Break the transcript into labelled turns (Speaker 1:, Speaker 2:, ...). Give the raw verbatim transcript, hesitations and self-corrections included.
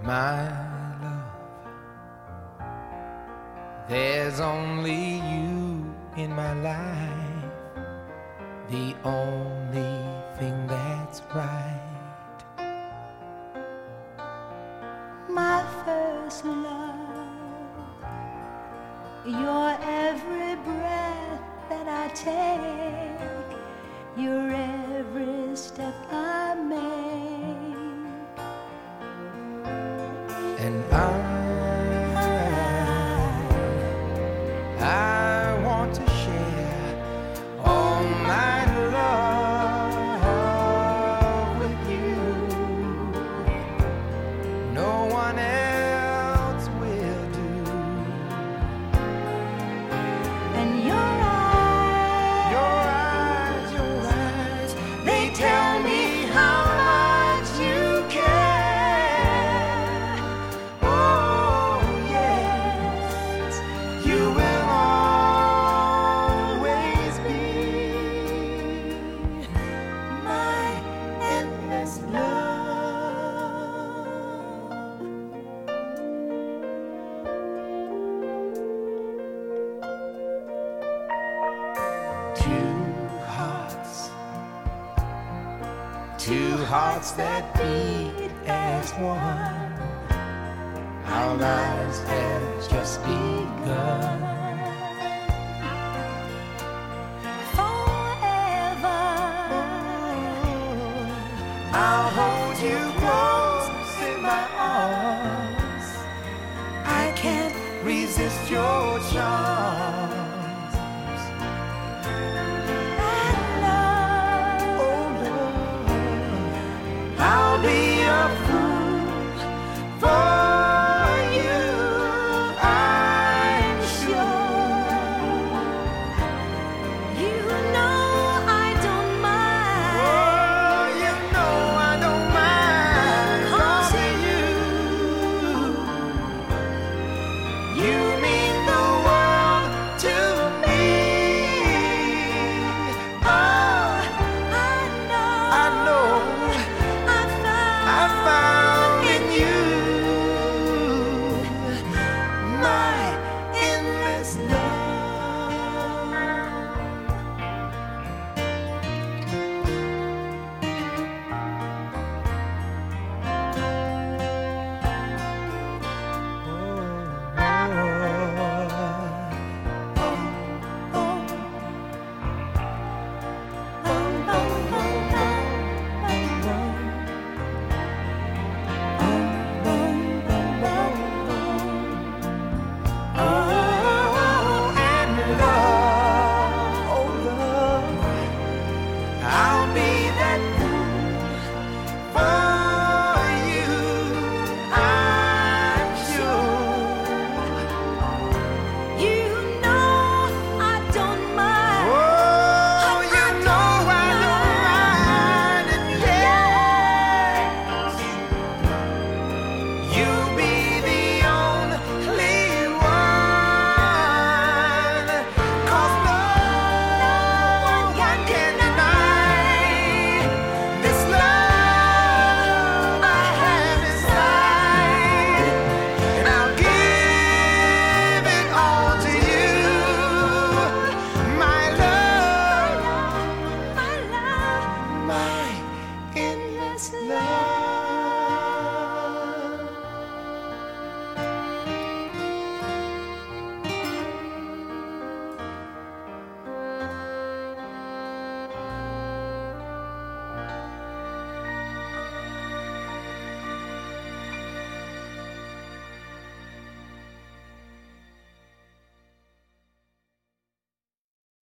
Speaker 1: my love. There's only you in my life, the only thing that's right.
Speaker 2: My first love, your every breath that I take, your every step I make,
Speaker 1: and I, I want to share all my love with you. No one else will do.
Speaker 2: and your eyes,
Speaker 1: Your eyes, your eyes, they tell me how much you care. Oh yes, you will always be
Speaker 2: my endless love.
Speaker 1: two hearts, two hearts that beat as one. Our lives have just begun.
Speaker 2: Forever,
Speaker 1: I'll hold you close in my arms. I can't resist your charms.
Speaker 2: and love,
Speaker 1: Oh Lord, I'll be a fool for you, I'm sure.
Speaker 2: you know I don't mind.
Speaker 1: Oh, you know I don't mind, 'cause of you. You mean the world to me. Oh,
Speaker 2: I know,
Speaker 1: I know
Speaker 2: I found,
Speaker 1: I found in you my endless love. Oh, and love, oh love, I'll be that fool for you, I'm sure.
Speaker 2: you know I don't mind.
Speaker 1: Oh, you know I don't mind, and yes, you'll be the only one, 'cause no one can deny this love I have inside, and I'll give it all to you, my love,
Speaker 2: My love,
Speaker 1: my endless love.